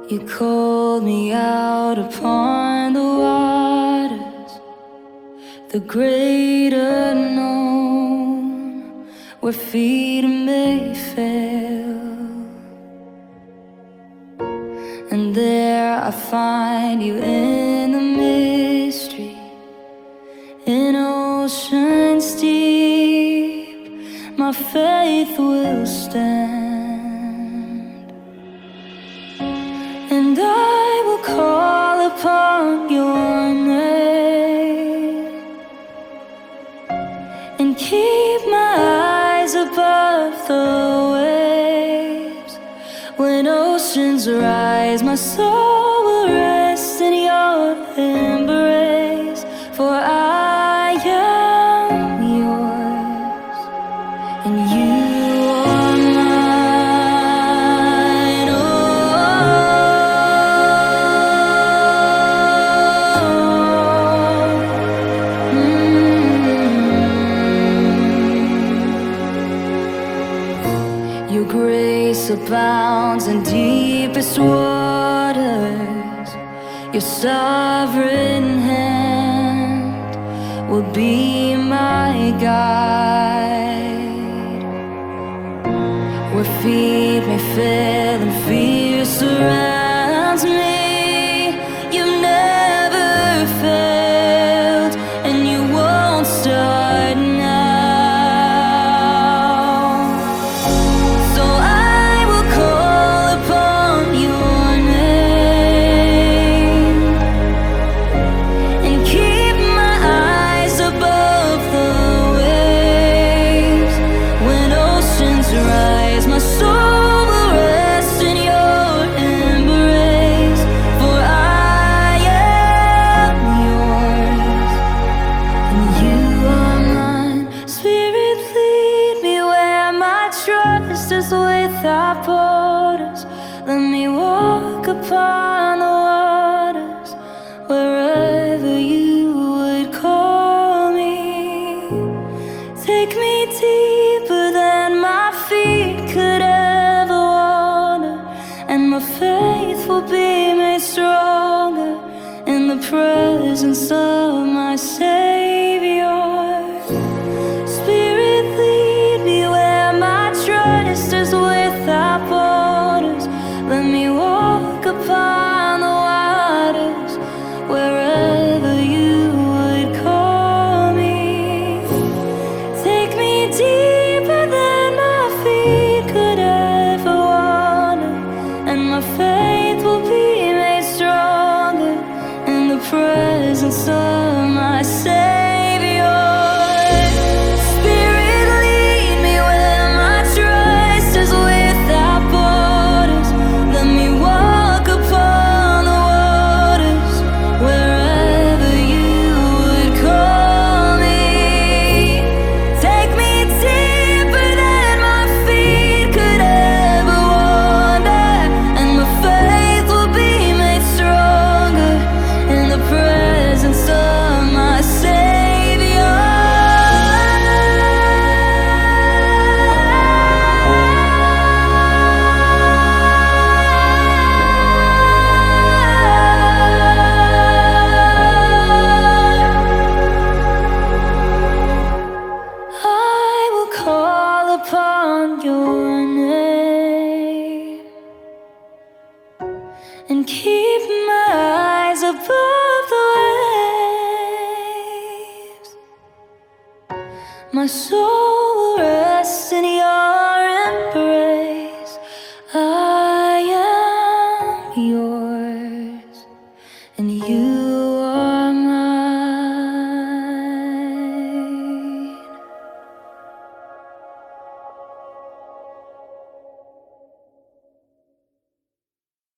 You called me out upon the waters, the great unknown, where feet may fail. And there I find you in the mystery, in oceans deep, my faith will stand. And I will call upon your name and keep my eyes above the waves. When oceans rise, my soul will rest in your embrace. For I am yours, and you are mine. Your grace abounds in deepest waters. Your sovereign hand will be my guide. Where feet may fail and fear surrounds me, you've never failed, and you won't start now. So I will call upon your name and keep my eyes above the waves. When oceans rise, my soul will rest in your embrace. For I am yours, and you are mine. Spirit, lead me where my trust is without borders. Let me walk upon the waters, wherever you would call me. Take me deeper than my feet could ever wander, and my faith will be made stronger in the presence of my Savior. Spirit, lead me where my trust is without borders. Let me walk upon the waters, wherever you would call me. Take me deeper than my feet could ever wander, and my faith will be made stronger in the presence of my Savior. Spirit, lead me where my trust is without borders. Let me walk upon the waters, wherever you would call me. Take me deeper than my feet could ever wander, and my faith will be made stronger in the presence of my Savior. I will call upon your name and keep my eyes above the waves. My soul